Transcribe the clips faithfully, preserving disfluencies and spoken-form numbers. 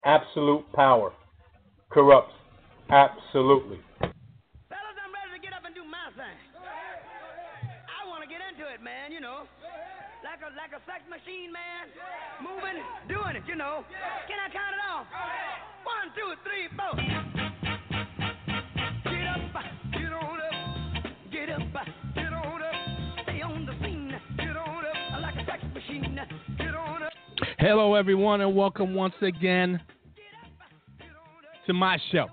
Absolute power corrupts absolutely. Fellas, I'm ready to get up and do my thing. I want to get into it, man, you know. Like a like a sex machine, man. Moving, doing it, you know. Can I count it off? One, two, three, four. Get up, get on up. Get up, get on up. Stay on the scene. Get on up like a sex machine. Get on up. Hello, everyone, and welcome once again to my show.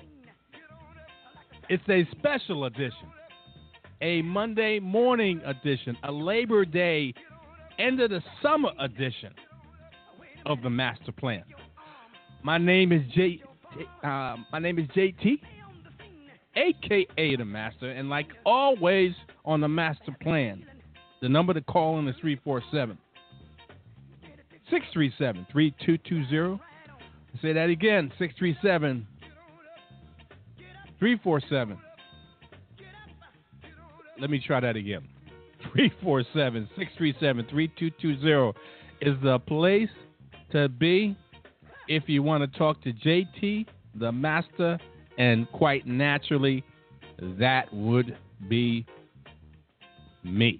It's a special edition, a Monday morning edition, a Labor Day, end of the summer edition of the Master Plan. My name is J. Uh, my name is J T, aka the Master, and like always on the Master Plan, the number to call in is three four seven, six three seven, three two two zero. Say that again, six three seven, three four seven. Let me try that again. three four seven, six three seven, three two two zero is the place to be if you want to talk to J T, the Master, and quite naturally, that would be me.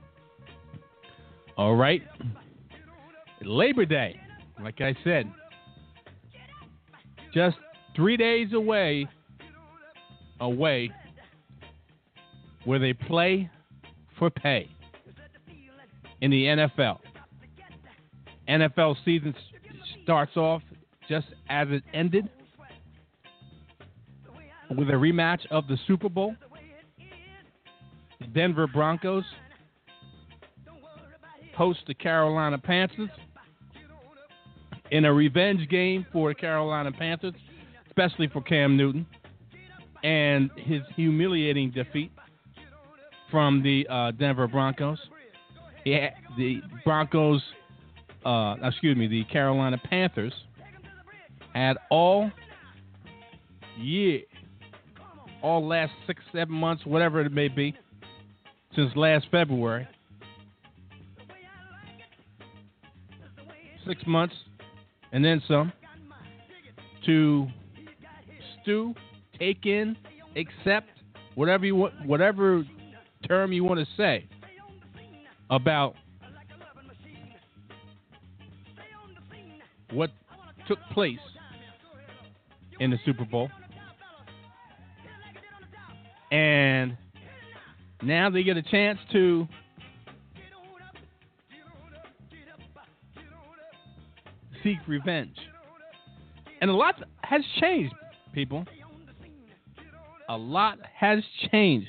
All right. Labor Day, like I said, just three days away, away, where they play for pay in the N F L. N F L season starts off just as it ended with a rematch of the Super Bowl. The Denver Broncos host the Carolina Panthers in a revenge game for the Carolina Panthers, especially for Cam Newton and his humiliating defeat from the uh, Denver Broncos. Yeah, the Broncos, uh, excuse me, the Carolina Panthers had all year, all last six, seven months, whatever it may be, since last February, six months and then some, to stew, take in, accept, whatever you want, whatever term you want to say about what took place in the Super Bowl. And now they get a chance to seek revenge. And a lot has changed, people. A lot has changed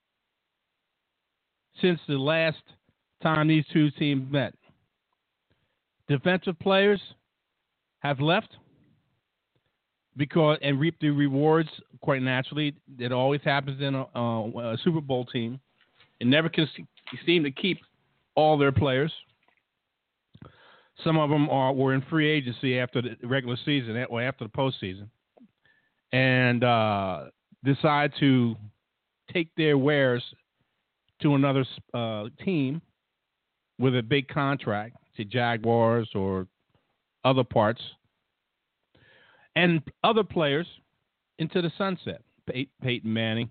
since the last time these two teams met. Defensive players have left because and reap the rewards quite naturally. It always happens in a, a, a Super Bowl team. It never can seem to keep all their players. Some of them are were in free agency after the regular season or after the postseason, and uh, decide to take their wares to another uh, team with a big contract, to Jaguars or other parts, and other players into the sunset. Pey- Peyton Manning.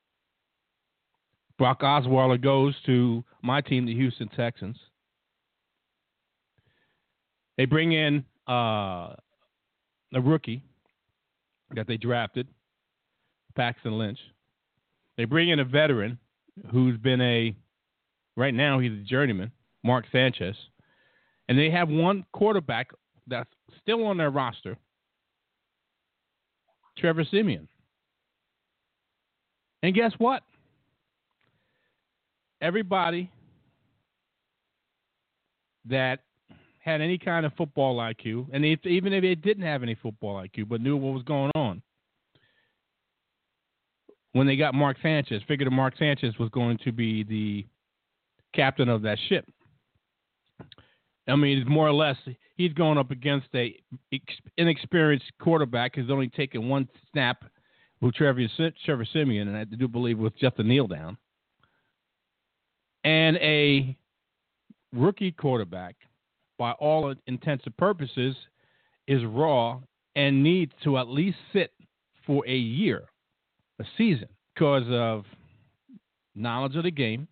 Brock Osweiler goes to my team, the Houston Texans. They bring in uh, a rookie that they drafted, Paxton Lynch. They bring in a veteran who's been a, right now he's a journeyman, Mark Sanchez. And they have one quarterback that's still on their roster, Trevor Siemian. And guess what? Everybody that had any kind of football I Q, and if, even if they didn't have any football I Q, but knew what was going on, when they got Mark Sanchez, figured that Mark Sanchez was going to be the captain of that ship. I mean, it's more or less, he's going up against a inexperienced quarterback who's only taken one snap with Trevor, Trevor Siemian, and I do believe with just a kneel down, and a rookie quarterback, by all intents and purposes, is raw and needs to at least sit for a year, a season, because of knowledge of the game,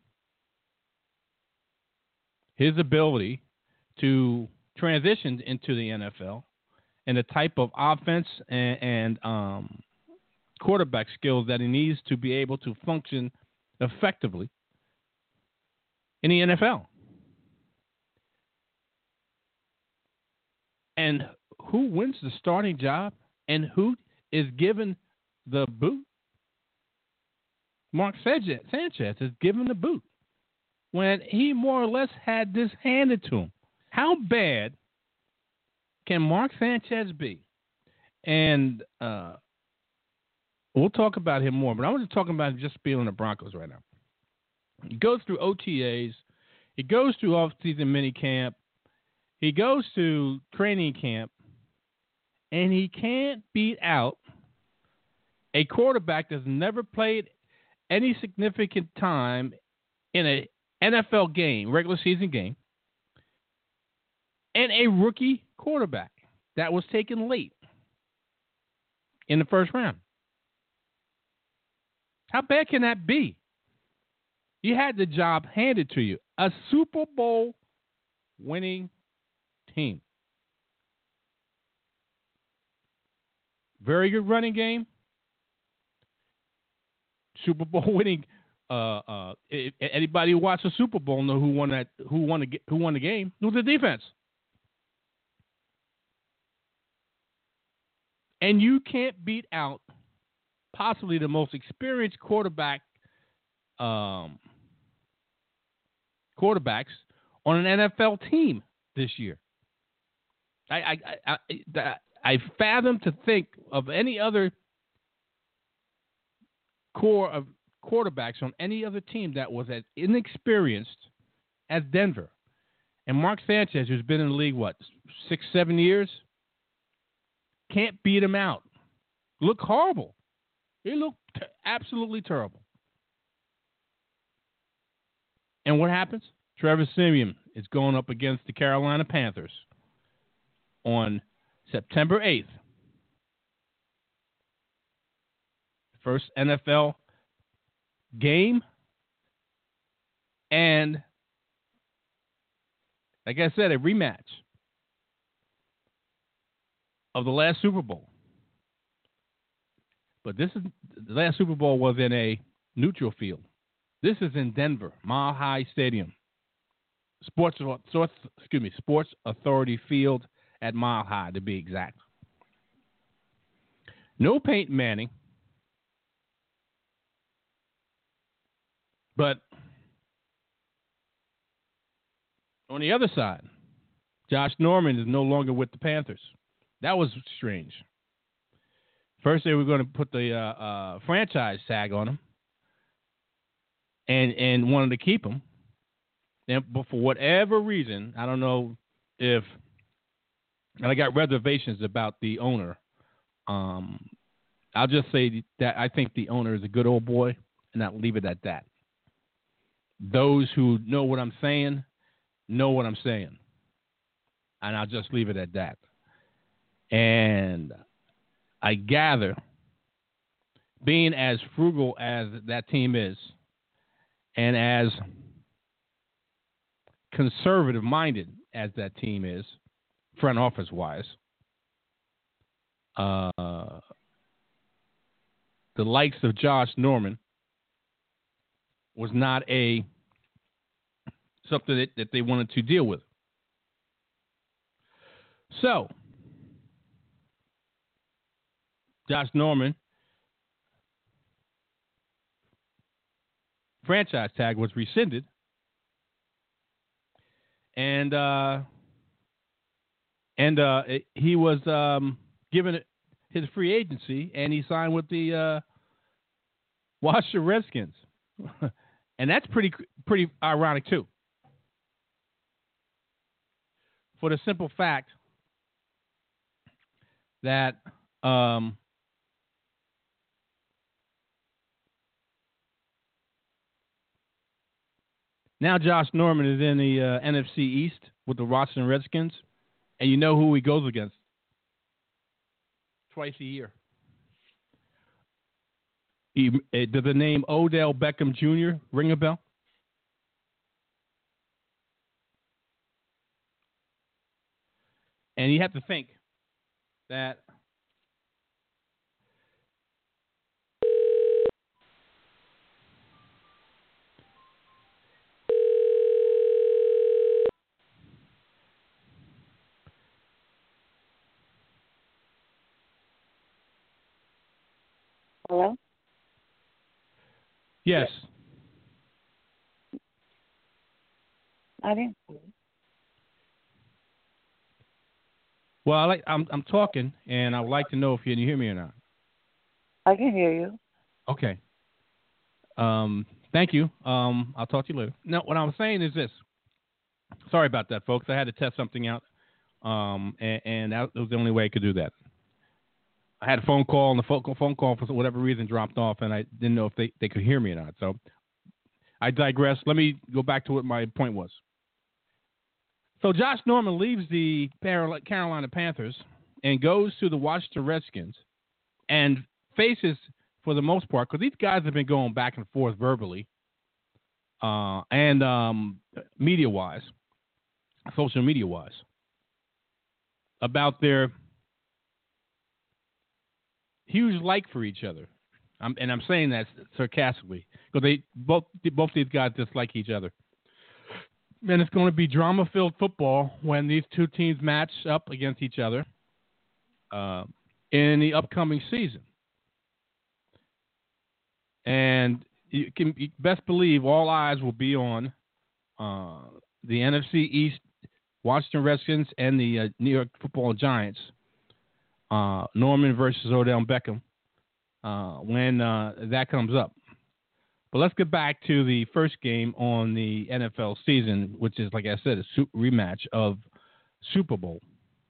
his ability to transition into the N F L, and the type of offense and, and um, quarterback skills that he needs to be able to function effectively in the N F L. And who wins the starting job and who is given the boot? Mark Sanchez is given the boot when he more or less had this handed to him. How bad can Mark Sanchez be? And uh, we'll talk about him more, but I want to talk about just being on the Broncos right now. He goes through O T As. He goes through off-season mini camp. He goes to training camp, and he can't beat out a quarterback that's never played any significant time in an N F L game, regular season game, and a rookie quarterback that was taken late in the first round. How bad can that be? You had the job handed to you. A Super Bowl winning team. Very good running game. Super Bowl winning. Uh, uh, anybody who watched the Super Bowl know who won that. Who won the Who won the game? It was the defense. And you can't beat out possibly the most experienced quarterback, um, quarterbacks on an N F L team this year. I I I, I, I fathom to think of any other core of quarterbacks on any other team that was as inexperienced as Denver. And Mark Sanchez, who's been in the league, what, six, seven years, can't beat him out. Look horrible. He looked t- absolutely terrible. And what happens? Trevor Siemian is going up against the Carolina Panthers on September eighth. First N F L game. And, like I said, a rematch of the last Super Bowl. But this is the last Super Bowl was in a neutral field. This is in Denver, Mile High Stadium. Sports, excuse me, Sports Authority Field at Mile High, to be exact. No Peyton Manning, but on the other side, Josh Norman is no longer with the Panthers. That was strange. First, they were going to put the uh, uh, franchise tag on him, and and wanted to keep him. And but for whatever reason, I don't know if, and I got reservations about the owner. Um, I'll just say that I think the owner is a good old boy, and I'll leave it at that. Those who know what I'm saying know what I'm saying, and I'll just leave it at that. And I gather, being as frugal as that team is, and as conservative-minded as that team is, front office-wise, uh, the likes of Josh Norman was not a something that, that they wanted to deal with. So, Josh Norman franchise tag was rescinded, and uh, and uh, it, he was um, given his free agency, and he signed with the uh, Washington Redskins, and that's pretty pretty ironic too, for the simple fact that. Um, Now Josh Norman is in the uh, N F C East with the Washington Redskins, and you know who he goes against. twice a year. He, uh, does the name Odell Beckham Junior ring a bell? And you have to think that Hello? yes. I didn't. Well, I like, I'm I'm talking, and I would like to know if you can hear me or not. I can hear you. Okay. Um, thank you. Um, I'll talk to you later. No, what I was saying is this. Sorry about that, folks. I had to test something out, um, and, and that was the only way I could do that. I had a phone call, and the phone phone call for whatever reason dropped off, and I didn't know if they, they could hear me or not. So I digress. Let me go back to what my point was. So Josh Norman leaves the Carolina Panthers and goes to the Washington Redskins and faces, for the most part, because these guys have been going back and forth verbally uh, and um, media-wise, social media-wise, about their huge like for each other. I'm, and I'm saying that sarcastically because they both both these guys dislike each other. And it's going to be drama-filled football when these two teams match up against each other uh, in the upcoming season. And you can you best believe all eyes will be on uh, the N F C East, Washington Redskins, and the uh, New York Football Giants. Uh, Norman versus Odell Beckham uh, when uh, that comes up. But let's get back to the first game on the N F L season, which is, like I said, a super rematch of Super Bowl.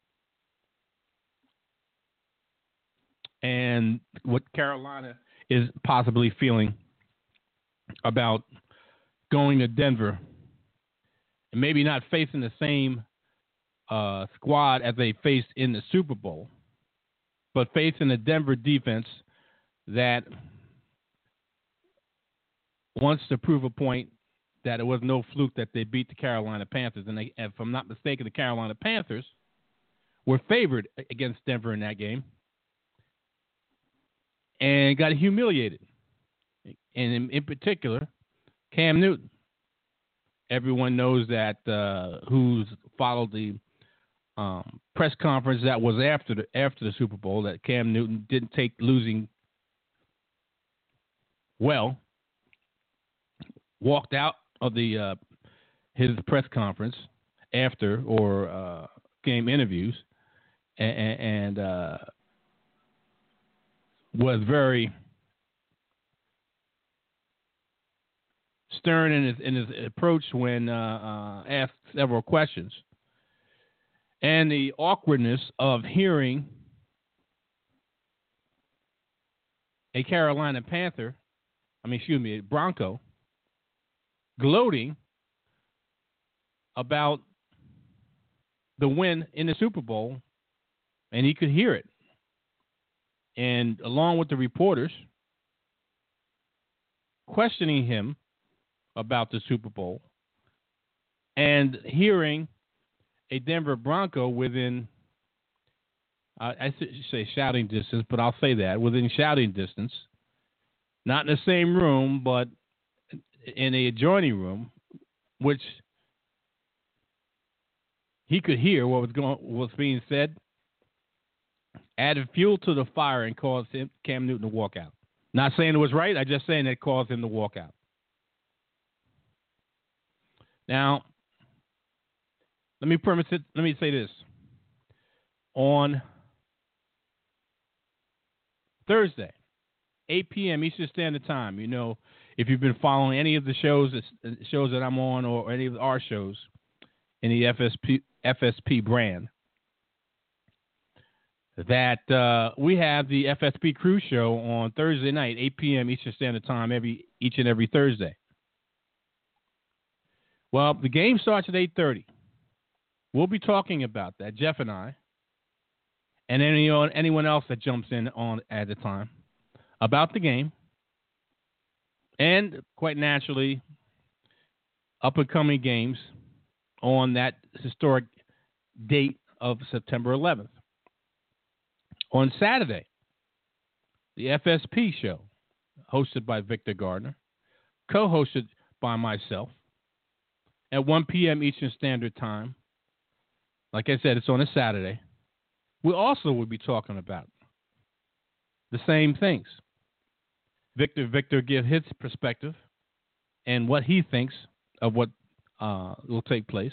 And what Carolina is possibly feeling about going to Denver and maybe not facing the same uh, squad as they faced in the Super Bowl, but facing a Denver defense that wants to prove a point that it was no fluke that they beat the Carolina Panthers. And they, if I'm not mistaken, the Carolina Panthers were favored against Denver in that game and got humiliated. And in, in particular, Cam Newton. Everyone knows that uh, who's followed the um, press conference that was after the after the Super Bowl, that Cam Newton didn't take losing well. Walked out of the uh, his press conference after or uh, game interviews and, and uh, was very stern in his, in his approach when uh, uh, asked several questions. And the awkwardness of hearing a Carolina Panther, I mean, excuse me, a Bronco, gloating about the win in the Super Bowl, and he could hear it. And along with the reporters questioning him about the Super Bowl and hearing a Denver Bronco within, uh, I should say shouting distance, but I'll say that, within shouting distance, not in the same room, but in a adjoining room, which he could hear what was going, what was being said, added fuel to the fire and caused him, Cam Newton to walk out. Not saying it was right, I'm just saying it caused him to walk out. Now, let me premise it. Let me say this: on Thursday, eight p.m. Eastern Standard Time. You know, if you've been following any of the shows, shows that I'm on, or any of our shows in the F S P F S P brand, that uh, we have the F S P Crew Show on Thursday night, eight p.m. Eastern Standard Time, every each and every Thursday. Well, the game starts at eight thirty. We'll be talking about that, Jeff and I, and anyone anyone else that jumps in on at the time about the game, and quite naturally, up and coming games on that historic date of September eleventh. On Saturday, the F S P show, hosted by Victor Gardner, co-hosted by myself, at one p.m. Eastern Standard Time. Like I said, it's on a Saturday. We also will be talking about the same things. Victor Victor give his perspective and what he thinks of what uh, will take place.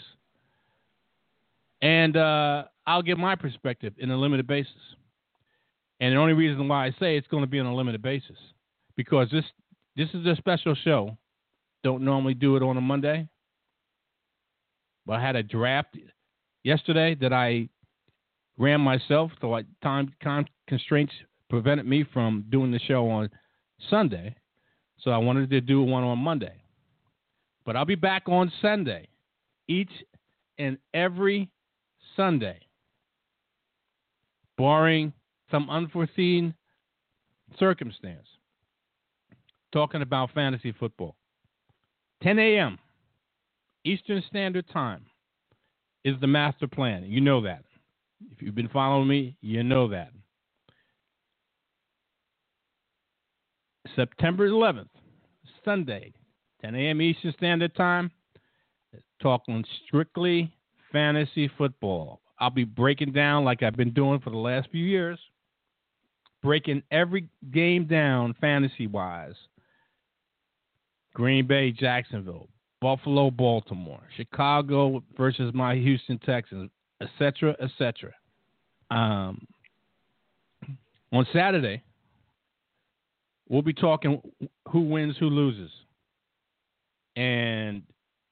And uh, I'll give my perspective in a limited basis. And the only reason why I say it's going to be on a limited basis, because this this is a special show. Don't normally do it on a Monday. But I had a draft yesterday that I ran myself, so like time con- constraints prevented me from doing the show on Sunday. So I wanted to do one on Monday. But I'll be back on Sunday, each and every Sunday, barring some unforeseen circumstance, talking about fantasy football. ten a.m. Eastern Standard Time is the master plan. You know that. If you've been following me, you know that. September eleventh, Sunday, ten a.m. Eastern Standard Time, talking strictly fantasy football. I'll be breaking down like I've been doing for the last few years, breaking every game down fantasy-wise. Green Bay, Jacksonville, Buffalo, Baltimore, Chicago versus my Houston Texans, et cetera, et cetera. Um, on Saturday, we'll be talking who wins, who loses, and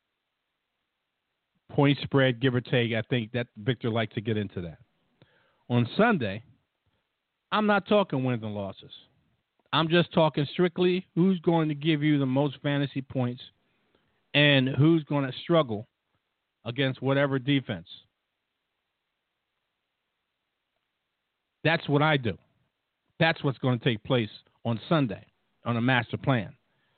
point spread, give or take. I think that Victor likes to get into that. On Sunday, I'm not talking wins and losses. I'm just talking strictly who's going to give you the most fantasy points and who's going to struggle against whatever defense. That's what I do. That's what's going to take place on Sunday on a master plan.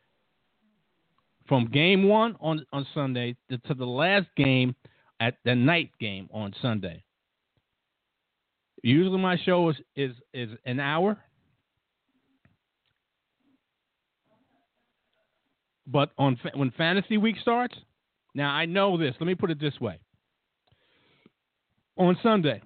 From game one on, on Sunday to, to the last game at the night game on Sunday. Usually my show is, is, is an hour. But on when fantasy week starts, now I know this. Let me put it this way. On Sunday,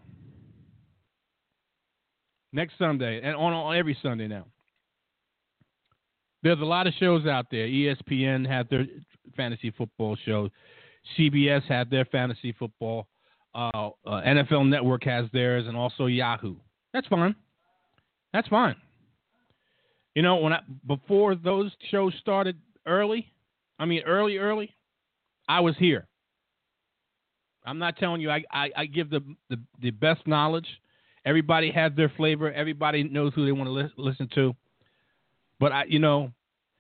next Sunday, and on, on every Sunday now, there's a lot of shows out there. E S P N had their fantasy football show. C B S had their fantasy football. Uh, uh, N F L Network has theirs, and also Yahoo. That's fine. That's fine. You know, when I, before those shows started early, I mean early, early, I was here. I'm not telling you I, I, I give the, the, the best knowledge. Everybody has their flavor. Everybody knows who they want to li- listen to. But, I, you know,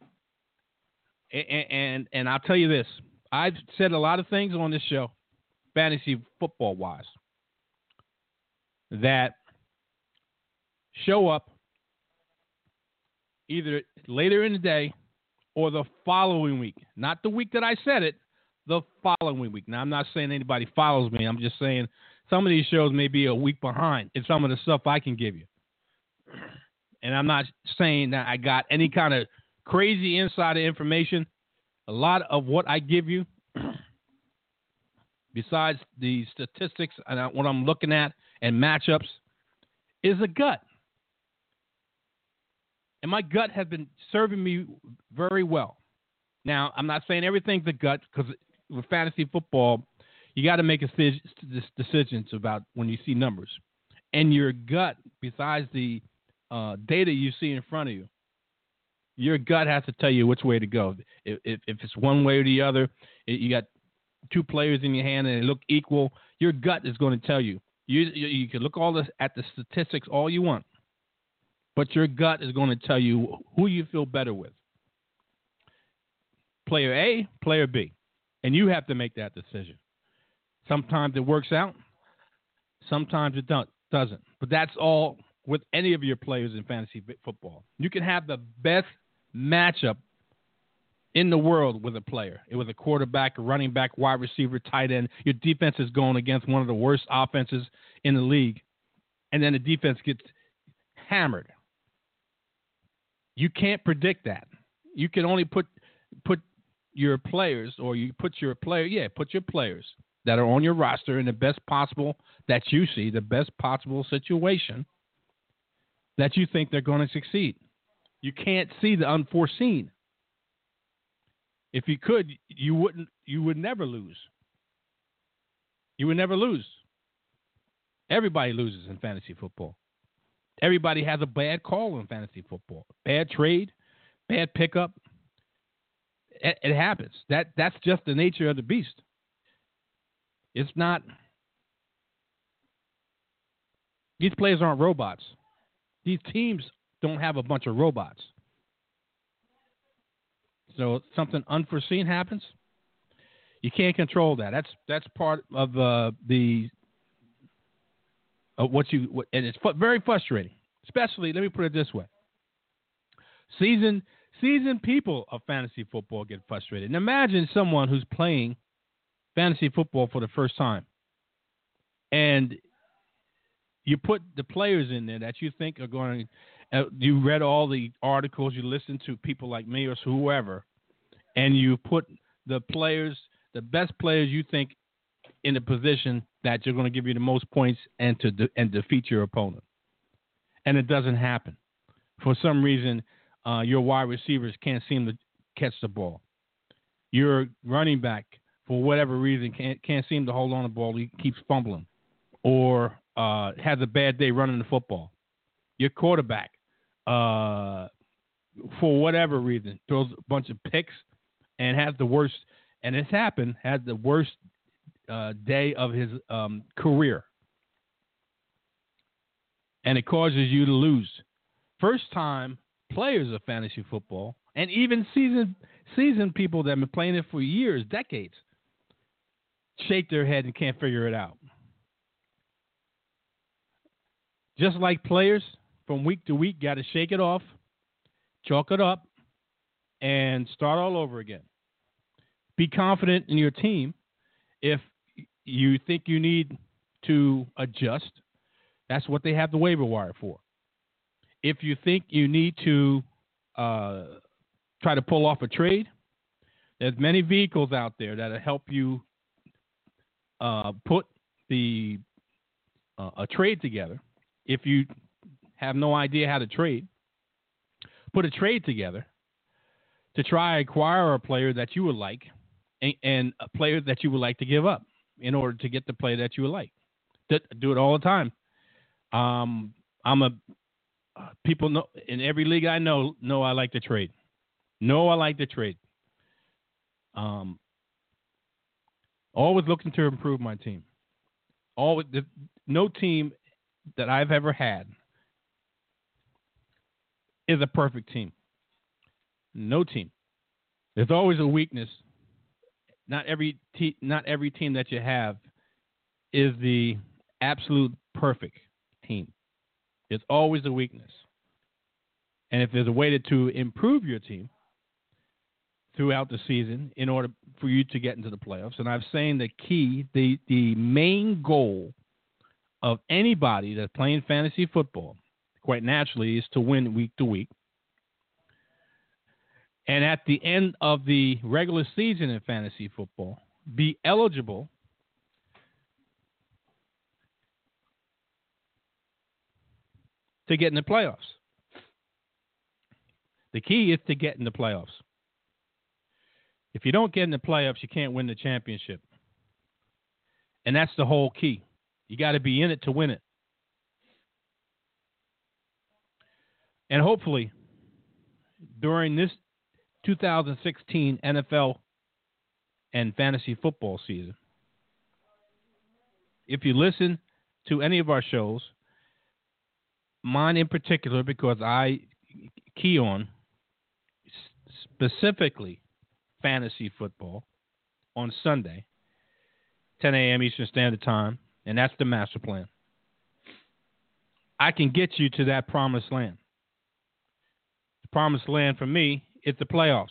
and, and and I'll tell you this. I've said a lot of things on this show, fantasy football-wise, that show up either later in the day or the following week. Not the week that I said it, the following week. Now, I'm not saying anybody follows me. I'm just saying some of these shows may be a week behind in some of the stuff I can give you. And I'm not saying that I got any kind of crazy insider information. A lot of what I give you, besides the statistics and what I'm looking at and matchups, is a gut. And my gut has been serving me very well. Now, I'm not saying everything's a gut, because with fantasy football, you got to make decisions about when you see numbers. And your gut, besides the uh, data you see in front of you, your gut has to tell you which way to go. If, if, if it's one way or the other, it, you got two players in your hand and they look equal, your gut is going to tell you. You, you, you can look all this at the statistics all you want, but your gut is going to tell you who you feel better with. Player A, player B. And you have to make that decision. Sometimes it works out. Sometimes it don't. Doesn't. But that's all with any of your players in fantasy football. You can have the best matchup in the world with a player. It was a quarterback, a running back, wide receiver, tight end. Your defense is going against one of the worst offenses in the league, and then the defense gets hammered. You can't predict that. You can only put put your players, or you put your player, yeah, put your players that are on your roster in the best possible that you see, the best possible situation that you think they're going to succeed. You can't see the unforeseen. If you could, you wouldn't. You would never lose. You would never lose. Everybody loses in fantasy football. Everybody has a bad call in fantasy football. Bad trade, bad pickup. It, it happens. That that's just the nature of the beast. It's not. These players aren't robots. These teams don't have a bunch of robots. So if something unforeseen happens, you can't control that. That's that's part of uh, the of what you what, and it's fu- very frustrating. Especially, let me put it this way: season season people of fantasy football get frustrated. And imagine someone who's playing fantasy football for the first time, and you put the players in there that you think are going. Uh, you read all the articles, you listened to people like me or whoever, and you put the players, the best players you think, in the position that you're going to give you the most points and to de- and defeat your opponent. And it doesn't happen. For some reason, uh, your wide receivers can't seem to catch the ball. Your running back, for whatever reason, can't can't seem to hold on to the ball. He keeps fumbling, or uh, has a bad day running the football. Your quarterback, uh, for whatever reason, throws a bunch of picks and has the worst, and it's happened, had the worst uh, day of his um, career. And it causes you to lose. First time players of fantasy football, and even seasoned, seasoned people that have been playing it for years, decades, shake their head and can't figure it out. Just like players, from week to week, got to shake it off, chalk it up, and start all over again. Be confident in your team. If you think you need to adjust, that's what they have the waiver wire for. If you think you need to uh, try to pull off a trade, there's many vehicles out there that will help you uh, put the uh, a trade together. If you have no idea how to trade, put a trade together to try and acquire a player that you would like and, and a player that you would like to give up in order to get the player that you would like. Do it all the time. Um, I'm a people know in every league I know know I like to trade. Know I like to trade. Um, always looking to improve my team. Always, the, no team that I've ever had is a perfect team. No team. There's always a weakness. Not every te- not every team that you have is the absolute perfect team. There's always a weakness. And if there's a way to, to improve your team throughout the season in order for you to get into the playoffs, and I've saying the key, the, the main goal of anybody that's playing fantasy football, quite naturally, is to win week to week. And at the end of the regular season in fantasy football, be eligible to get in the playoffs. The key is to get in the playoffs. If you don't get in the playoffs, you can't win the championship. And that's the whole key. You got to be in it to win it. And hopefully, during this two thousand sixteen N F L and fantasy football season, if you listen to any of our shows, mine in particular, because I key on specifically fantasy football on Sunday, ten a.m. Eastern Standard Time, and that's the master plan. I can get you to that promised land. The promised land for me is the playoffs.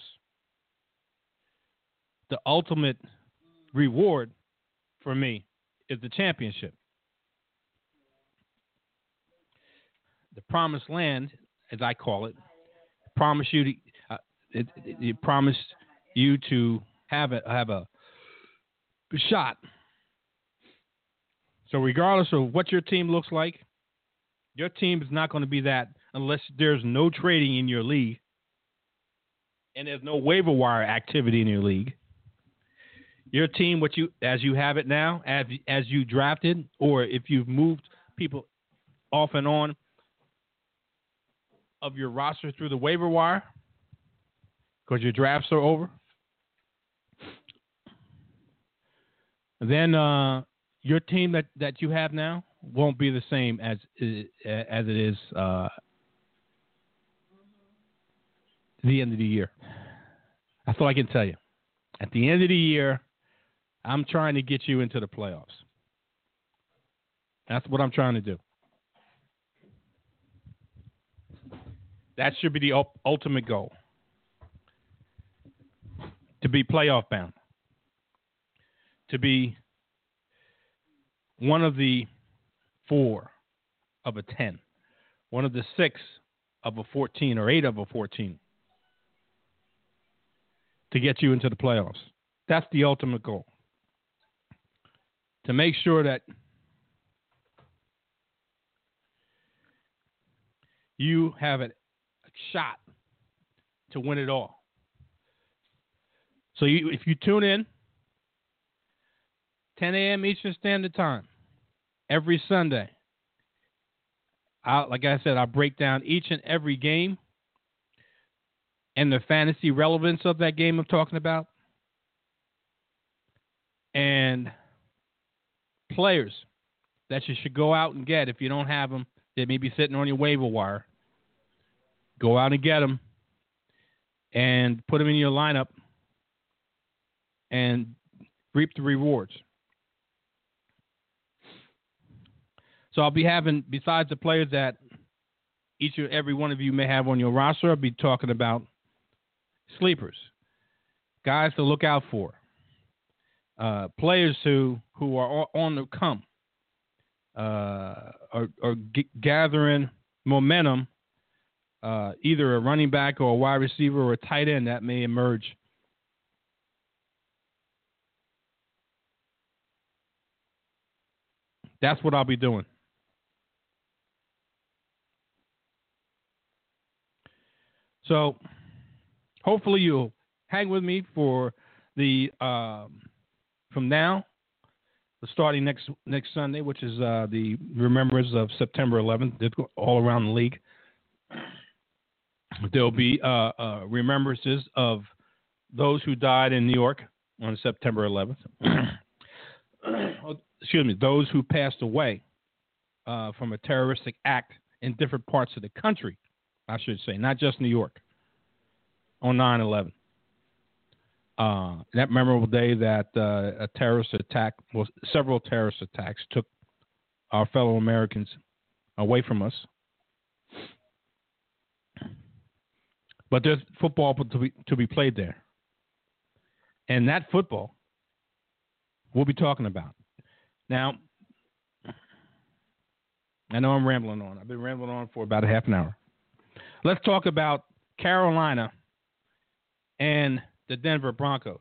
The ultimate reward for me is the championship. The promised land, as I call it, promise you to, uh, it, it, it promised you to have a have a shot. So regardless of what your team looks like, your team is not going to be that unless there's no trading in your league and there's no waiver wire activity in your league. Your team, what you as you have it now, as as you drafted, or if you've moved people off and on of your roster through the waiver wire because your drafts are over, then uh, your team that, that you have now won't be the same as as it is uh, the end of the year. That's all I can tell you. At the end of the year, I'm trying to get you into the playoffs. That's what I'm trying to do. That should be the ultimate goal. To be playoff bound. To be one of the four of a ten. One of the six of a fourteen or eight of a fourteen. To get you into the playoffs. That's the ultimate goal. To make sure that you have a shot to win it all. So you, if you tune in, ten a.m. Eastern Standard Time, every Sunday, I, like I said, I break down each and every game and the fantasy relevance of that game I'm talking about. And players that you should go out and get if you don't have them. They may be sitting on your waiver wire. Go out and get them and put them in your lineup and reap the rewards. So I'll be having, besides the players that each and every one of you may have on your roster, I'll be talking about sleepers, guys to look out for. Uh, players who, who are on the come, uh, are, are g- gathering momentum, uh, either a running back or a wide receiver or a tight end that may emerge. That's what I'll be doing. So hopefully you'll hang with me for the um, from now, starting next next Sunday, which is uh, the remembrance of September eleventh, all around the league. There'll be uh, uh, remembrances of those who died in New York on September eleventh. Excuse me, those who passed away uh, from a terroristic act in different parts of the country, I should say, not just New York, on nine eleven. Uh, that memorable day that uh, a terrorist attack, well, several terrorist attacks took our fellow Americans away from us. But there's football to be, to be played there. And that football we'll be talking about. Now, I know I'm rambling on. I've been rambling on for about a half an hour. Let's talk about Carolina and the Denver Broncos.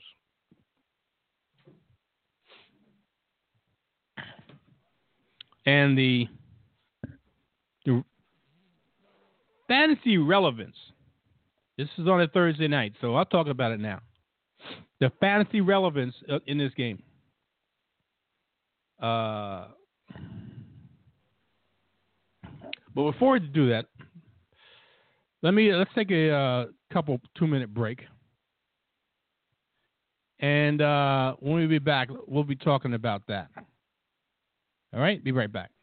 And the, the fantasy relevance. This is on a Thursday night, so I'll talk about it now. The fantasy relevance in this game. Uh, but before we do that, let me let's take a uh, couple two minute break, and uh, when we be back, we'll be talking about that. All right, be right back.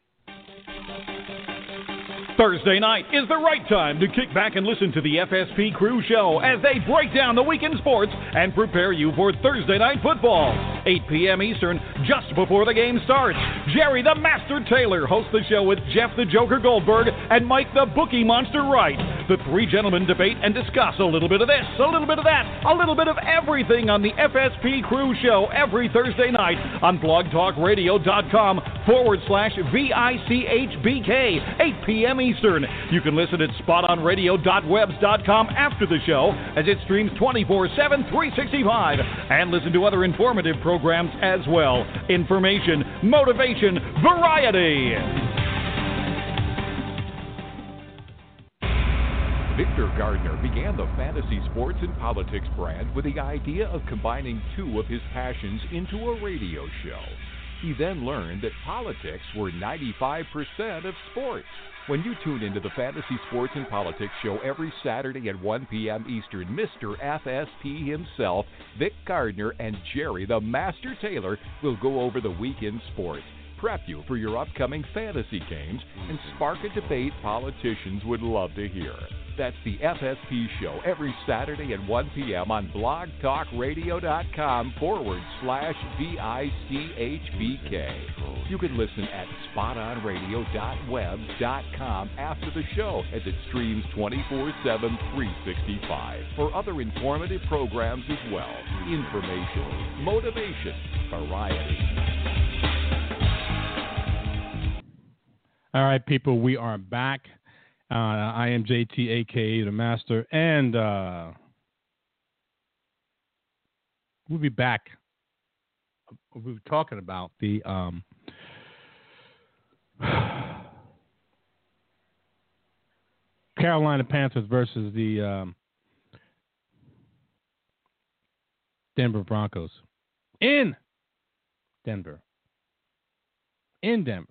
Thursday night is the right time to kick back and listen to the F S P Crew Show as they break down the weekend sports and prepare you for Thursday night football. eight p.m. Eastern, just before the game starts. Jerry the Master Taylor hosts the show with Jeff the Joker Goldberg and Mike the Bookie Monster Wright. The three gentlemen debate and discuss a little bit of this, a little bit of that, a little bit of everything on the F S P Crew Show every Thursday night on blogtalkradio.com forward slash V I C H B K, eight p.m. Eastern. You can listen at spot on radio dot webs dot com after the show as it streams twenty-four seven, three sixty-five, and listen to other informative programs as well. Information, motivation, variety. Victor Gardner began the Fantasy Sports and Politics brand with the idea of combining two of his passions into a radio show. He then learned that politics were ninety-five percent of sports. When you tune into the Fantasy Sports and Politics show every Saturday at one p.m. Eastern, Mister F S P himself, Vic Gardner, and Jerry the Master Taylor will go over the weekend sports, prep you for your upcoming fantasy games, and spark a debate politicians would love to hear. That's the F S P show every Saturday at one p.m. on blogtalkradio.com forward slash V I C H B K. You can listen at spot on radio dot webs dot com after the show as it streams twenty-four seven, three sixty-five for other informative programs as well. Information, motivation, variety. All right, people, we are back. Uh, I am J T, a k a. The Master, and uh, we'll be back. We were talking about the um, Carolina Panthers versus the um, Denver Broncos in Denver. In Denver.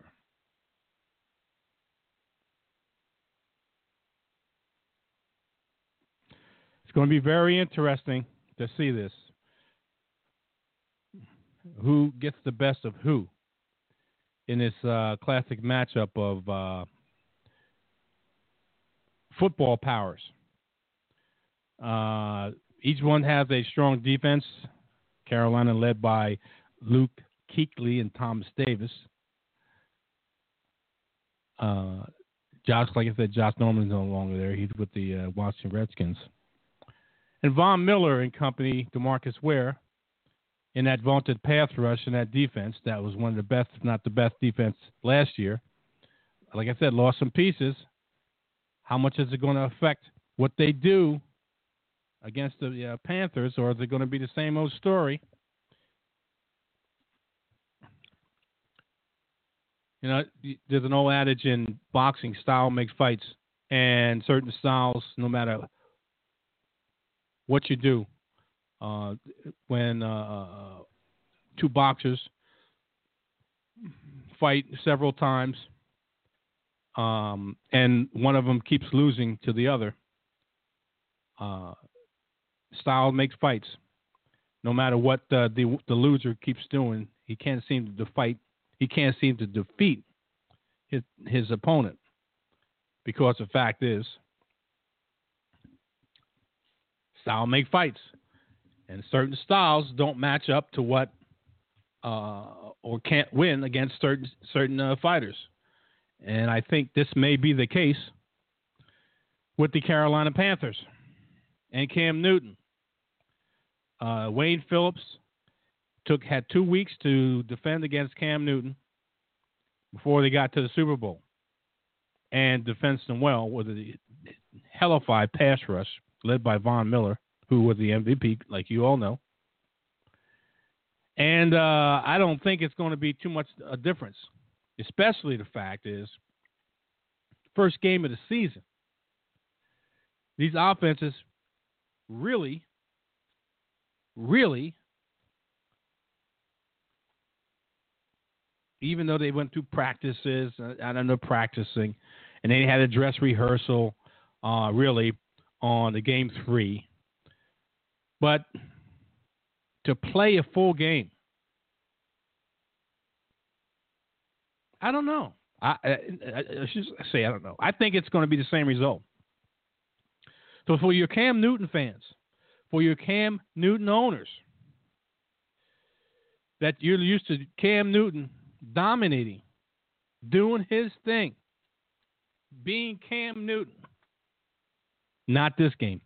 Going to be very interesting to see this. Who gets the best of who in this uh, classic matchup of uh, football powers. Uh, each one has a strong defense. Carolina led by Luke Kuechly and Thomas Davis. Uh, Josh, like I said, Josh Norman's no longer there. He's with the uh, Washington Redskins. And Von Miller and company, DeMarcus Ware, in that vaunted pass rush and that defense, that was one of the best, if not the best defense last year. Like I said, lost some pieces. How much is it going to affect what they do against the uh, Panthers, or is it going to be the same old story? You know, there's an old adage in boxing, style makes fights, and certain styles, no matter what you do, uh, when uh, two boxers fight several times, um, and one of them keeps losing to the other, uh, style makes fights. No matter what the, the the loser keeps doing, he can't seem to fight. He can't seem to defeat his his opponent, because the fact is, style make fights, and certain styles don't match up to what uh, or can't win against certain certain uh, fighters, and I think this may be the case with the Carolina Panthers and Cam Newton. Uh, Wayne Phillips took had two weeks to defend against Cam Newton before they got to the Super Bowl, and defends them well with a hellified pass rush led by Von Miller, who was the M V P, like you all know. And uh, I don't think it's going to be too much a difference, especially the fact is, first game of the season, these offenses really, really, even though they went through practices, I don't know, practicing, and they had a dress rehearsal, uh, really, on the game three. But to play a full game, I don't know. I, I, I should say I don't know. I think it's going to be the same result. So for your Cam Newton fans, for your Cam Newton owners, that you're used to Cam Newton dominating, doing his thing, being Cam Newton. Not this game.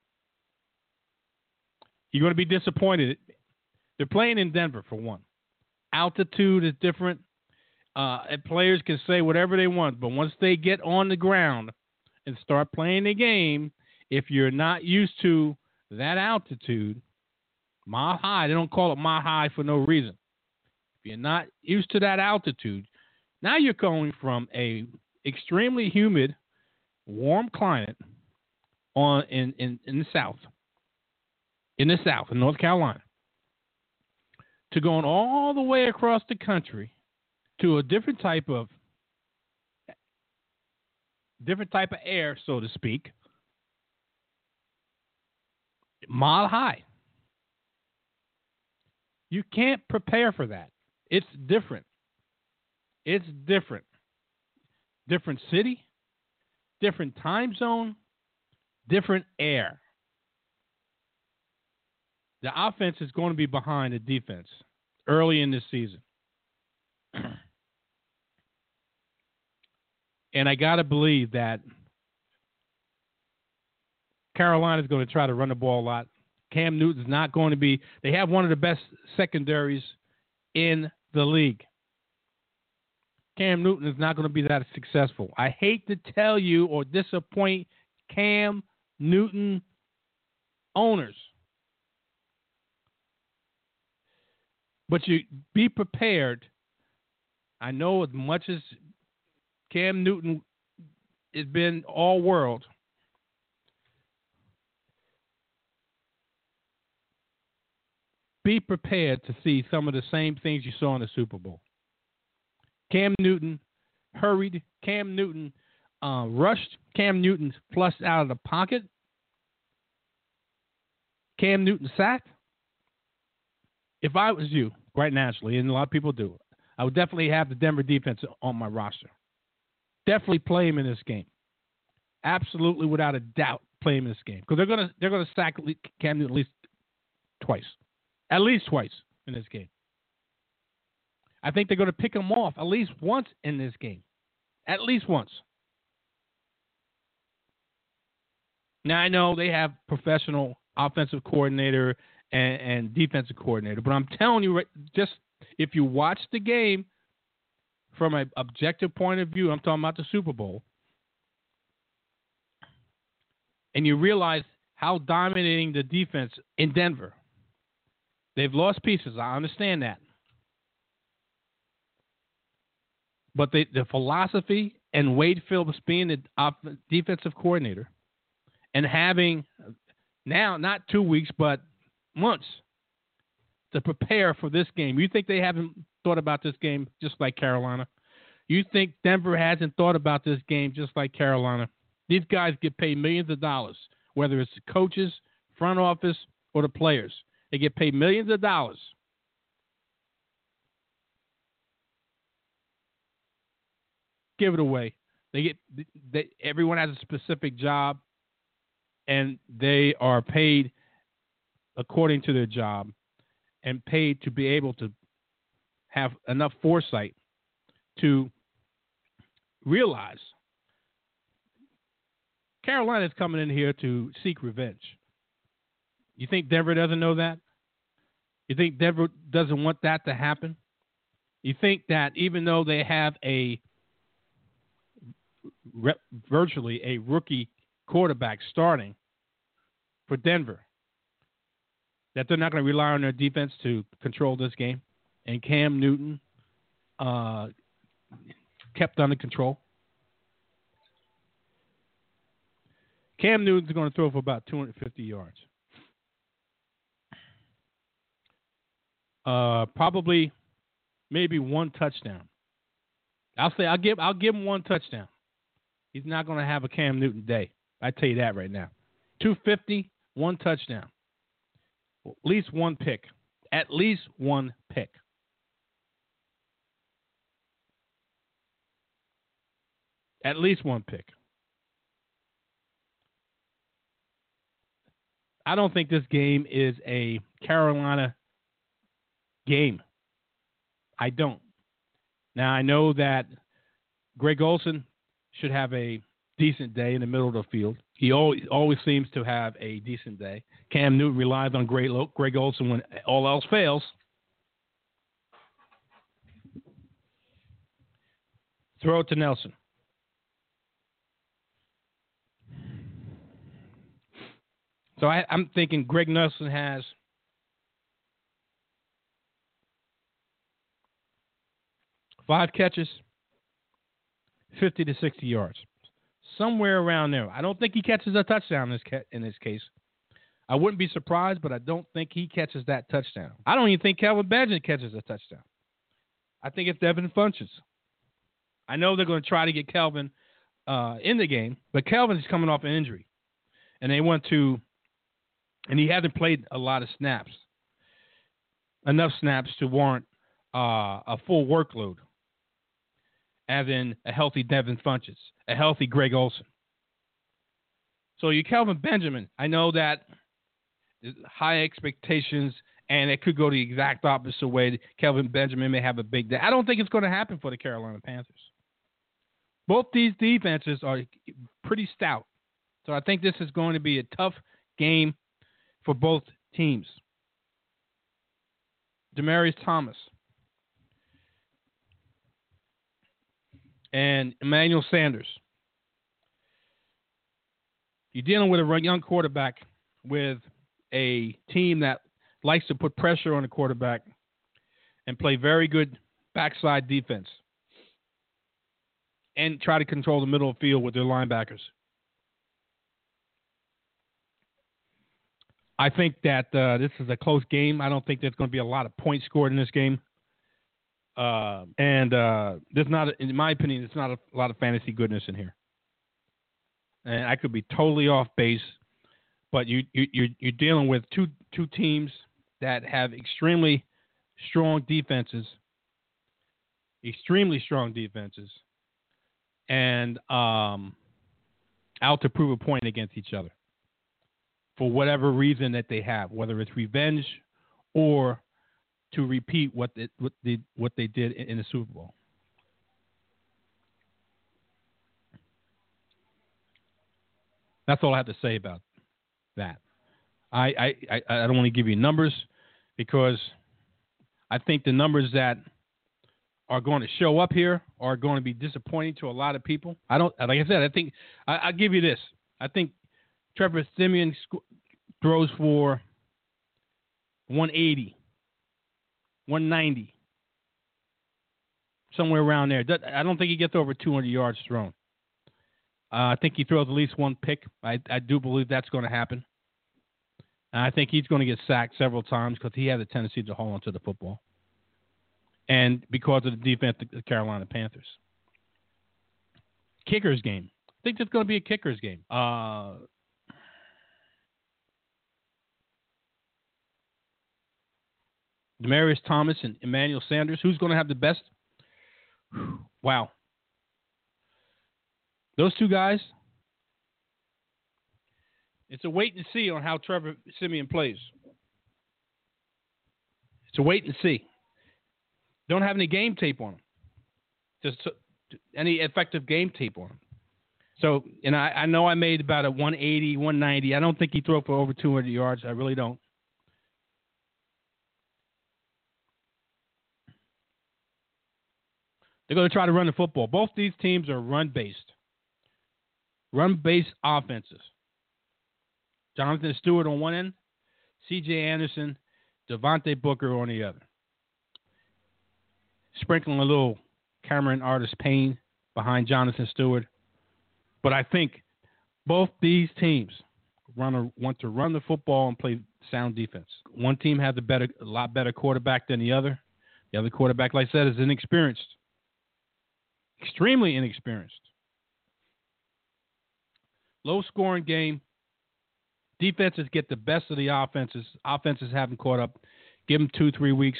You're going to be disappointed. They're playing in Denver, for one. Altitude is different. Uh, and players can say whatever they want, but once they get on the ground and start playing the game, if you're not used to that altitude, mile high, they don't call it mile high for no reason. If you're not used to that altitude, now you're going from a extremely humid, warm climate on in, in, in the South, in the South, in North Carolina, to going all the way across the country to a different type of different type of air, so to speak, mile high. You can't prepare for that. It's different. It's different. Different city, different time zone, different air. The offense is going to be behind the defense early in this season. And I got to believe that Carolina is going to try to run the ball a lot. Cam Newton's not going to be – they have one of the best secondaries in the league. Cam Newton is not going to be that successful. I hate to tell you or disappoint Cam Newton owners. But you be prepared. I know as much as Cam Newton has been all world, be prepared to see some of the same things you saw in the Super Bowl. Cam Newton hurried. Cam Newton uh, rushed. Cam Newton flushed out of the pocket. Cam Newton sacked. If I was you, quite naturally, and a lot of people do, I would definitely have the Denver defense on my roster. Definitely play him in this game. Absolutely, without a doubt, play him in this game because they're gonna they're gonna sack Cam Newton at least twice, at least twice in this game. I think they're going to pick him off at least once in this game, at least once. Now I know they have professional offensive coordinator and, and defensive coordinator, but I'm telling you, just if you watch the game from an objective point of view, I'm talking about the Super Bowl, and you realize how dominating the defense in Denver. They've lost pieces. I understand that. But they, the philosophy and Wade Phillips being the op- defensive coordinator and having now not two weeks but months to prepare for this game. You think they haven't thought about this game just like Carolina? You think Denver hasn't thought about this game just like Carolina? These guys get paid millions of dollars, whether it's the coaches, front office, or the players. They get paid millions of dollars. Give it away. They get they, everyone has a specific job, and they are paid according to their job and paid to be able to have enough foresight to realize Carolina is coming in here to seek revenge. You think Denver doesn't know that? You think Denver doesn't want that to happen? You think that even though they have a re- virtually a rookie quarterback starting for Denver, that they're not going to rely on their defense to control this game, and Cam Newton uh, kept under control? Cam Newton's going to throw for about two hundred fifty yards. Uh, probably, maybe one touchdown. I'll say I'll give I'll give him one touchdown. He's not going to have a Cam Newton day. I tell you that right now. two fifty, one touchdown. At least one pick. At least one pick. At least one pick. I don't think this game is a Carolina game. I don't. Now, I know that Greg Olsen should have a decent day in the middle of the field. He always, always seems to have a decent day. Cam Newton relies on Greg, Greg Olsen when all else fails. Throw it to Nelson. So I, I'm thinking Greg Nelson has five catches, fifty to sixty yards, somewhere around there. I don't think he catches a touchdown in this, ca- in this case. I wouldn't be surprised, but I don't think he catches that touchdown. I don't even think Kelvin Benjamin catches a touchdown. I think it's Devin Funchess. I know they're going to try to get Kelvin uh, in the game, but Kelvin is coming off an injury, and they want to, and he hasn't played a lot of snaps, enough snaps to warrant uh, a full workload, as in a healthy Devin Funchess, a healthy Greg Olsen. So you Kelvin Benjamin, I know that high expectations, and it could go the exact opposite way. Kelvin Benjamin may have a big day. I don't think it's going to happen for the Carolina Panthers. Both these defenses are pretty stout. So I think this is going to be a tough game for both teams. Demaryius Thomas and Emmanuel Sanders. You're dealing with a young quarterback with a team that likes to put pressure on the quarterback and play very good backside defense and try to control the middle of the field with their linebackers. I think that uh, this is a close game. I don't think there's going to be a lot of points scored in this game. Uh, and uh, there's not, in my opinion, there's not a lot of fantasy goodness in here. And I could be totally off base, but you, you, you're, you're dealing with two two teams that have extremely strong defenses, extremely strong defenses, and um, out to prove a point against each other for whatever reason that they have, whether it's revenge or to repeat what they, what they, what they did in, in the Super Bowl. That's all I have to say about that. I, I, I, I don't want to give you numbers because I think the numbers that are going to show up here are going to be disappointing to a lot of people. I don't, like I said, I think I, I'll give you this. I think Trevor Siemian sc- throws for one eighty, one ninety, somewhere around there. I don't think he gets over two hundred yards thrown. Uh, I think he throws at least one pick. I, I do believe that's going to happen. And I think he's going to get sacked several times because he has a tendency to hold on to the football. And because of the defense of the Carolina Panthers. Kickers game. I think it's going to be a kickers game. Uh, Demaryius Thomas and Emmanuel Sanders. Who's going to have the best? Wow. Those two guys, it's a wait and see on how Trevor Siemian plays. It's a wait and see. Don't have any game tape on him. Just any effective game tape on him. So, and I, I know I made about a one eighty, one ninety. I don't think he threw for over two hundred yards. I really don't. They're going to try to run the football. Both these teams are run-based. Run-based offenses. Jonathan Stewart on one end, C J Anderson, Devontae Booker on the other. Sprinkling a little Cameron Artis-Payne behind Jonathan Stewart. But I think both these teams run a, want to run the football and play sound defense. One team has a better, a lot better quarterback than the other. The other quarterback, like I said, is inexperienced. Extremely inexperienced. Low-scoring game. Defenses get the best of the offenses. Offenses haven't caught up. Give them two, three weeks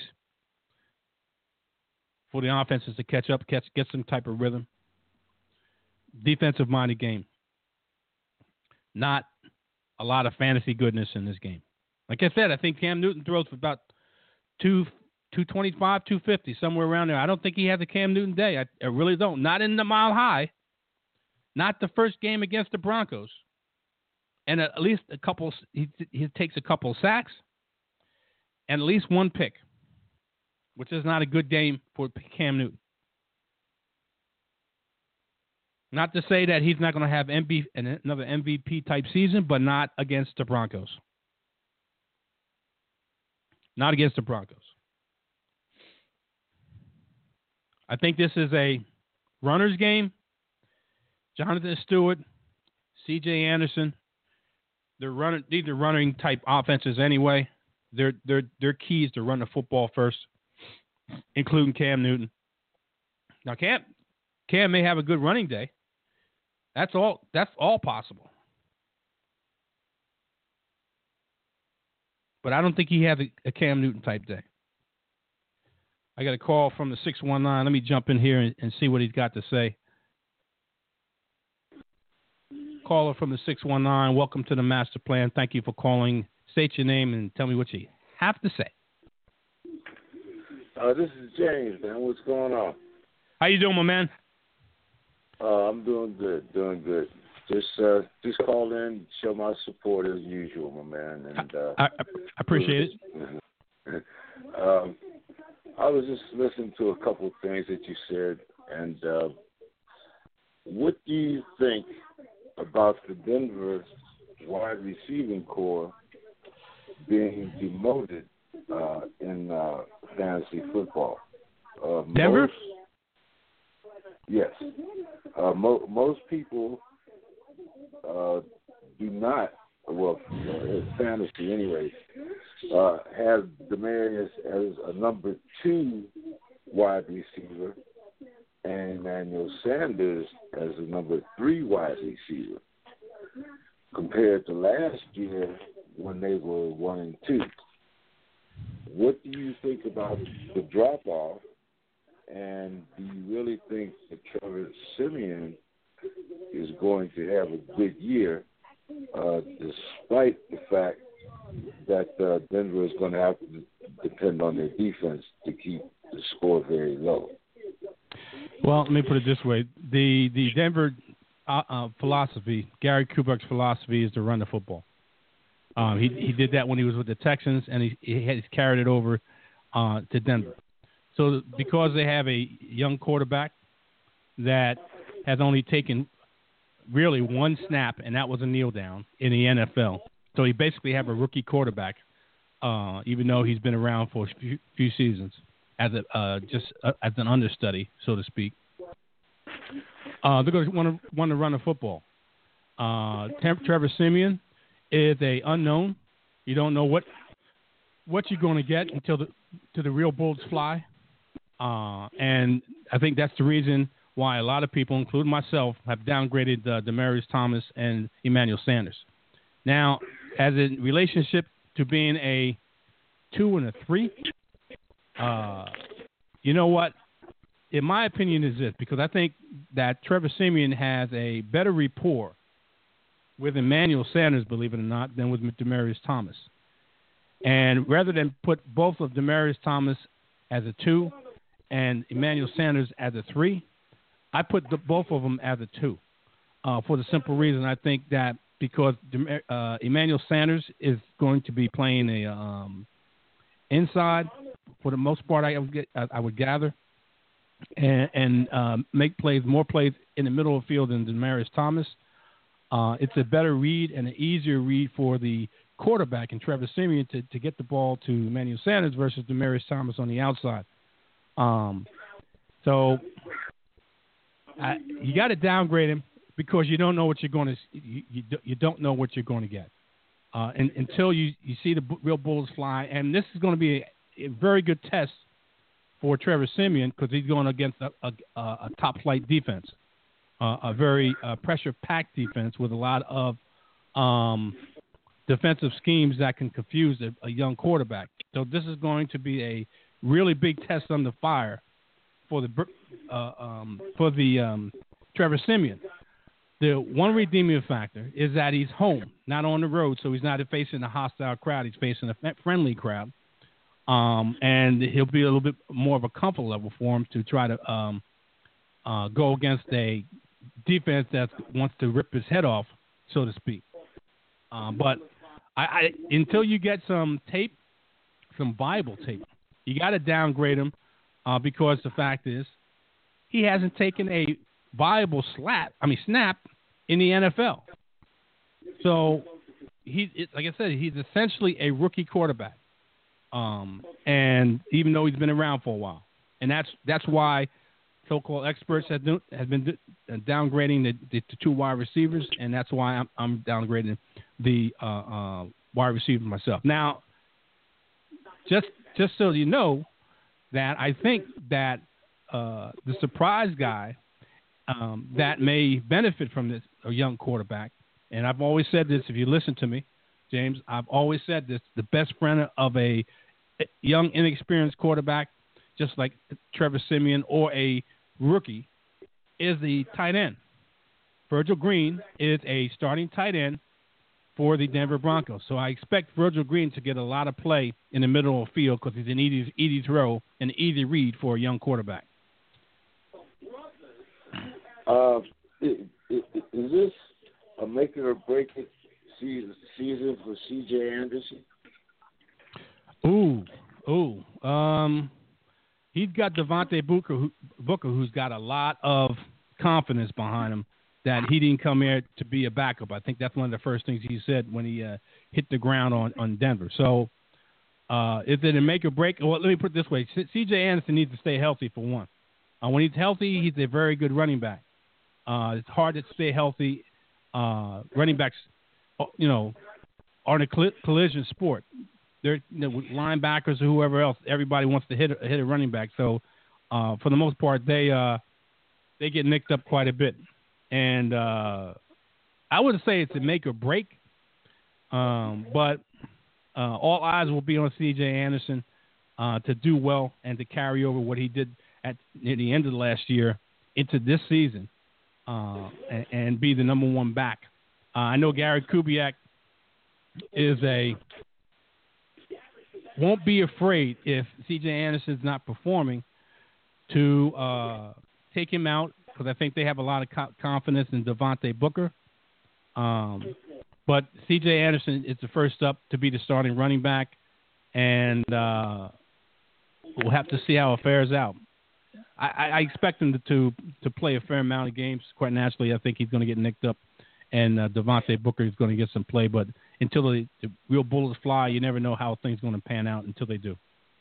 for the offenses to catch up, catch, get some type of rhythm. Defensive-minded game. Not a lot of fantasy goodness in this game. Like I said, I think Cam Newton throws for about two, two twenty-five, two fifty, somewhere around there. I don't think he has a Cam Newton day. I, I really don't. Not in the Mile High. Not the first game against the Broncos. And at least a couple, he, he takes a couple sacks and at least one pick, which is not a good game for Cam Newton. Not to say that he's not going to have M V P, another M V P type season, but not against the Broncos. Not against the Broncos. I think this is a runner's game. Jonathan Stewart, C J Anderson, they're running. These are running type offenses anyway. Their their their key is to run the football first, including Cam Newton. Now Cam Cam may have a good running day. That's all. That's all possible. But I don't think he has a, a Cam Newton type day. I got a call from the six one nine. Let me jump in here and, and see what he's got to say. Caller from the six one nine. Welcome to the Master Plan. Thank you for calling. State your name and tell me what you have to say. Uh, this is James, man. What's going on? How you doing, my man? Uh, I'm doing good, doing good. Just uh, just call in, show my support as usual, my man. And uh, I, I appreciate it. um, I was just listening to a couple of things that you said, and uh, what do you think about the Denver wide receiving core being demoted uh, in uh, fantasy football? Uh, Denver? Most, yes. Uh, mo- most people uh, do not, well, in fantasy anyway, uh, have Demaryius as a number two wide receiver and Emmanuel Sanders as a number three wide receiver compared to last year when they were one and two. What do you think about the drop-off, and do you really think that Trevor Siemian is going to have a good year uh, despite the fact that uh, Denver is going to have to depend on their defense to keep the score very low? Well, let me put it this way. The the Denver uh, uh, philosophy, Gary Kubiak's philosophy, is to run the football. Um, he he did that when he was with the Texans, and he, he has carried it over uh, to Denver. So because they have a young quarterback that has only taken really one snap, and that was a kneel down in the N F L. So he basically have a rookie quarterback, uh, even though he's been around for a few, few seasons as a uh, just uh, as an understudy, so to speak. Uh, they're going to want to want to run the football. Uh, Trevor Siemian is a unknown. You don't know what what you're going to get until the till the real bulls fly. Uh, and I think that's the reason why a lot of people, including myself, have downgraded uh, Demaryius Thomas and Emmanuel Sanders. Now, as a relationship to being a two and a three, uh, you know what? In my opinion, is this, because I think that Trevor Siemian has a better rapport with Emmanuel Sanders, believe it or not, than with Demaryius Thomas. And rather than put both of Demaryius Thomas as a two and Emmanuel Sanders as a three, I put the, both of them as a two uh, for the simple reason I think that because uh, Emmanuel Sanders is going to be playing a um, inside for the most part, I would, get, I, I would gather, and, and uh, make plays, more plays in the middle of the field than Demaryius Thomas. Uh, it's a better read and an easier read for the quarterback and Trevor Siemian to, to get the ball to Emmanuel Sanders versus Demaryius Thomas on the outside. Um, so I, you got to downgrade him because you don't know what you're going to you, you, you don't know what you're going to get uh, and, until you, you see the real bulls fly. And this is going to be a, a very good test for Trevor Siemian because he's going against a, a, a top flight defense, uh, a very uh, pressure packed defense with a lot of um, defensive schemes that can confuse a, a young quarterback. So this is going to be a really big test under fire for the uh, um, for the um, Trevor Siemian. The one redeeming factor is that he's home, not on the road, so he's not facing a hostile crowd. He's facing a friendly crowd. Um, and he'll be a little bit more of a comfort level for him to try to um, uh, go against a defense that wants to rip his head off, so to speak. Um, but I, I, until you get some tape, some Bible tape, you got to downgrade him uh, because the fact is he hasn't taken a viable slap, I mean snap in the N F L. So he, it, like I said, he's essentially a rookie quarterback. Um, and even though he's been around for a while, and that's that's why so-called experts have, do, have been do, uh, downgrading the, the, the two wide receivers, and that's why I'm, I'm downgrading the uh, uh, wide receiver myself. Now, just just so you know, that I think that uh, the surprise guy um, that may benefit from this, a young quarterback, and I've always said this. If you listen to me, James, I've always said this: the best friend of a young, inexperienced quarterback, just like Trevor Siemian or a rookie, is the tight end. Virgil Green is a starting tight end for the Denver Broncos. So I expect Virgil Green to get a lot of play in the middle of the field because he's an easy, easy throw and easy read for a young quarterback. Uh, is, is this a make it or break it season, season for C J Anderson? Ooh, ooh. Um, he's got Devontae Booker, who, Booker, who's got a lot of confidence behind him that he didn't come here to be a backup. I think that's one of the first things he said when he uh, hit the ground on, on Denver. So uh, is it a make or break? Well, let me put it this way. C J Anderson needs to stay healthy for one. Uh, when he's healthy, he's a very good running back. Uh, it's hard to stay healthy. Uh, running backs, you know, are in a coll- collision sport. They're you know, linebackers or whoever else. Everybody wants to hit a, hit a running back. So uh, for the most part, they uh, they get nicked up quite a bit. And uh, I wouldn't say it's a make or break, um, but uh, all eyes will be on C J Anderson uh, to do well and to carry over what he did at near the end of last year into this season uh, and, and be the number one back. Uh, I know Gary Kubiak is a won't be afraid if C J Anderson's not performing to uh, take him out, because I think they have a lot of co- confidence in Devontae Booker. Um, but C J Anderson is the first up to be the starting running back, and uh, we'll have to see how it fares out. I, I expect him to, to to play a fair amount of games. Quite naturally, I think he's going to get nicked up, and uh, Devontae Booker is going to get some play. But until the, the real bullets fly, you never know how things are going to pan out until they do.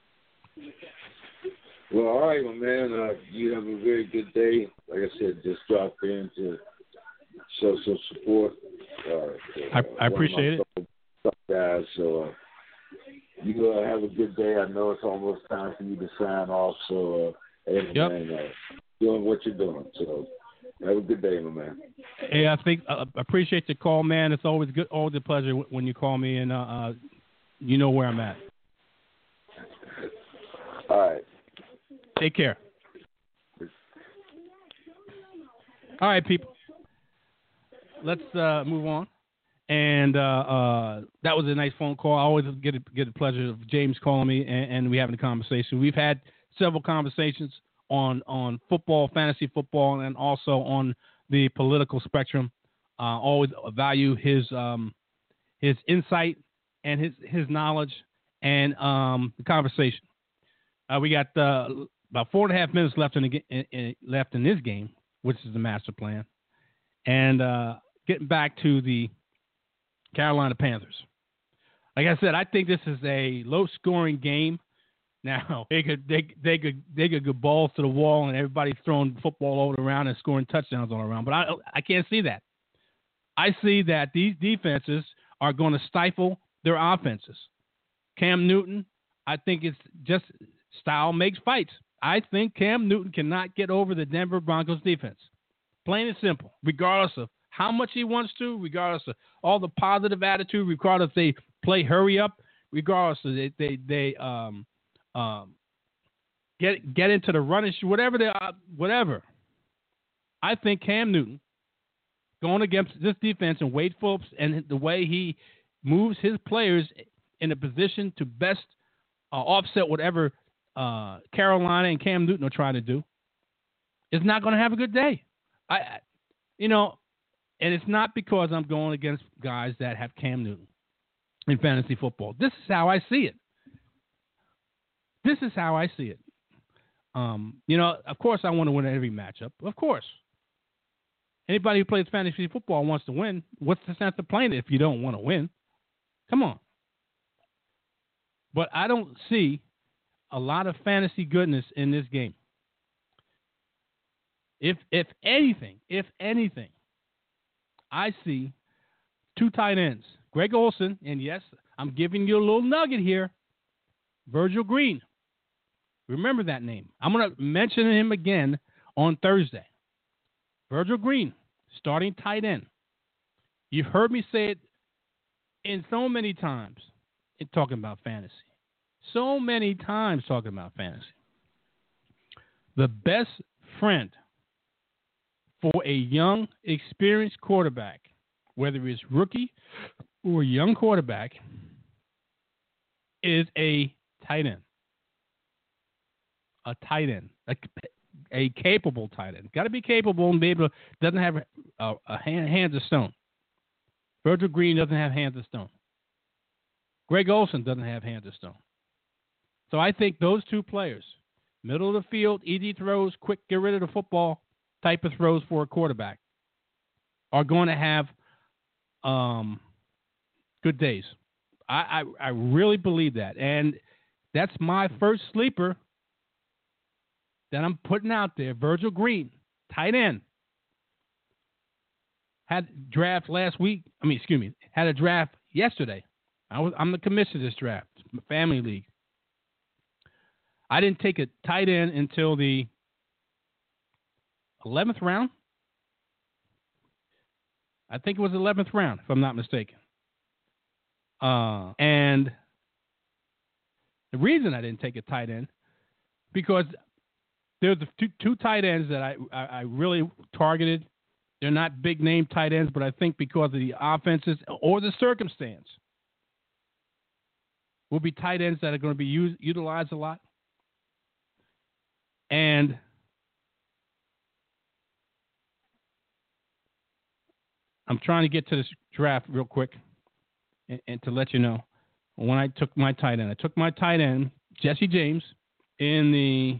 Well, all right, my man. Uh, you have a very good day. Like I said, just drop in to show some support. Uh, I, I appreciate it. Guys, so uh, you uh, have a good day. I know it's almost time for you to sign off. So, uh, hey, yep. man, uh, doing what you're doing. So, have a good day, my man. Hey, I think I uh, appreciate your call, man. It's always good, always a pleasure when you call me, and uh, uh, you know where I'm at. All right. Take care. All right, people. Let's uh, move on. And uh, uh, that was a nice phone call. I always get a, get the pleasure of James calling me, and, and we having a conversation. We've had several conversations on on football, fantasy football, and also on the political spectrum. Uh, always value his um, his insight and his his knowledge and um, the conversation. Uh, we got uh, about four and a half minutes left in, the, in, in left in this game, which is the master plan. And uh, getting back to the Carolina Panthers. Like I said, I think this is a low-scoring game. Now they could they they could they could go balls to the wall and everybody's throwing football all around and scoring touchdowns all around. But I I can't see that. I see that these defenses are going to stifle their offenses. Cam Newton, I think it's just style makes fights. I think Cam Newton cannot get over the Denver Broncos defense. Plain and simple. Regardless of how much he wants to, regardless of all the positive attitude, regardless if they play hurry up, regardless of they they, they um um get get into the running, whatever they uh, whatever. I think Cam Newton going against this defense and Wade Phillips and the way he moves his players in a position to best uh, offset whatever uh, Carolina and Cam Newton are trying to do, is not going to have a good day. I, you know, and it's not because I'm going against guys that have Cam Newton in fantasy football. This is how I see it. This is how I see it. Um, you know, of course I want to win every matchup. Of course. Anybody who plays fantasy football wants to win. What's the sense of playing it if you don't want to win? Come on. But I don't see a lot of fantasy goodness in this game. If if anything, if anything, I see two tight ends. Greg Olsen, and yes, I'm giving you a little nugget here. Virgil Green. Remember that name. I'm going to mention him again on Thursday. Virgil Green, starting tight end. You've heard me say it in so many times in talking about fantasy. So many times talking about fantasy. The best friend for a young, experienced quarterback, whether it's rookie or a young quarterback, is a tight end. A tight end. A, a capable tight end. Got to be capable and be able to, doesn't have a, a hand, hands of stone. Virgil Green doesn't have hands of stone. Greg Olsen doesn't have hands of stone. So I think those two players, middle of the field, easy throws, quick, get rid of the football type of throws for a quarterback, are going to have um, good days. I, I, I really believe that. And that's my first sleeper that I'm putting out there. Virgil Green, tight end. Had draft last week. I mean, excuse me, had a draft yesterday. I was, I'm the commissioner of this draft. It's my family league. I didn't take a tight end until the eleventh round. I think it was the eleventh round, if I'm not mistaken. Uh, and the reason I didn't take a tight end, because there's two, two tight ends that I, I, I really targeted. They're not big name tight ends, but I think because of the offenses or the circumstance, will be tight ends that are going to be used, utilized a lot. And I'm trying to get to this draft real quick and, and to let you know when I took my tight end. I took my tight end, Jesse James, in the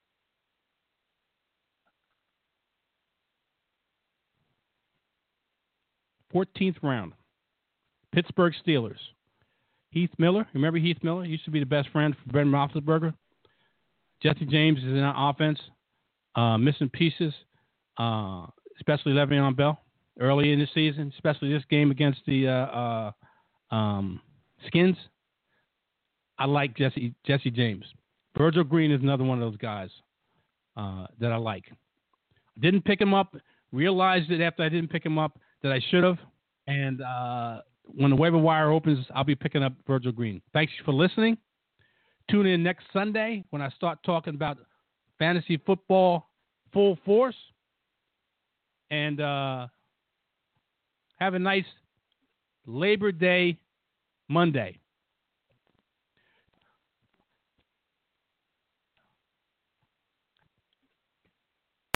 fourteenth round. Pittsburgh Steelers. Heath Miller. Remember Heath Miller? He used to be the best friend for Ben Roethlisberger. Jesse James is in our offense, uh, missing pieces, uh, especially Le'Veon Bell early in the season, especially this game against the uh, uh, um, Skins. I like Jesse Jesse James. Virgil Green is another one of those guys uh, that I like. Didn't pick him up. Realized it after I didn't pick him up that I should have. And uh, when the waiver wire opens, I'll be picking up Virgil Green. Thanks for listening. Tune in next Sunday when I start talking about fantasy football full force. And uh, have a nice Labor Day Monday.